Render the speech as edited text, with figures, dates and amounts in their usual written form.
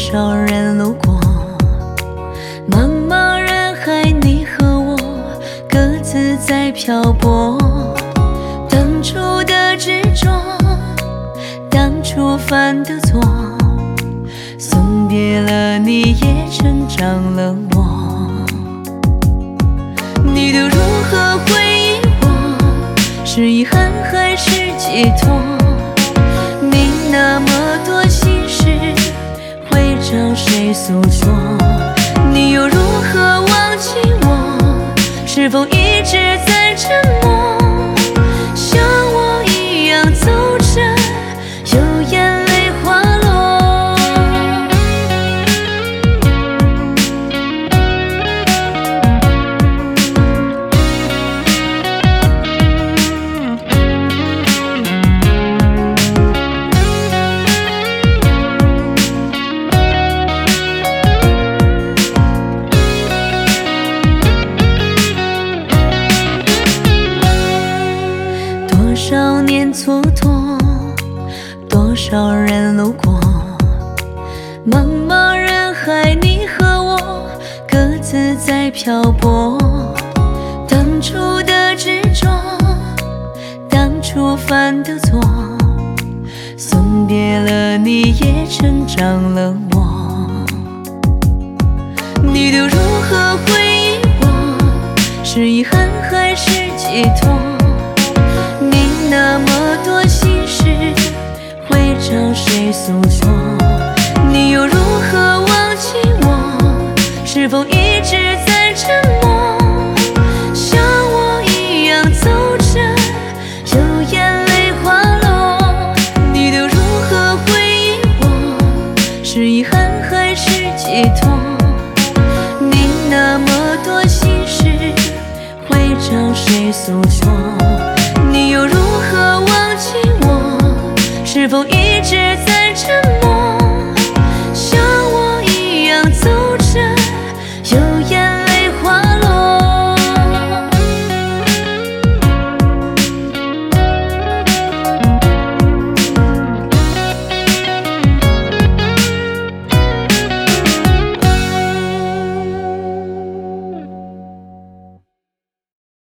少人路过，茫茫人海，你和我各自在漂泊。当初的执着，当初犯的错，送别了你，也成长了我。你都如何回忆我？是遗憾还是寄托？你那么多心事，会找谁诉说？你又如何忘记我？是否一直在沉默？像我一样走着，有眼泪滑落。多少年蹉跎，多少人路过，茫茫人海，你和我各自在漂泊。当初的执着，当初犯的错，送别了你，也成长了我。你都如何回忆我？是遗憾还是寄托？你那么多心事，会找谁诉说？你又如何忘记我？是否一直在沉默？像我一样走着，有眼泪滑落。你都如何回忆我？是遗憾还是寄托？你那么多心事，会找谁诉说？你又如何忘记我？是否一直在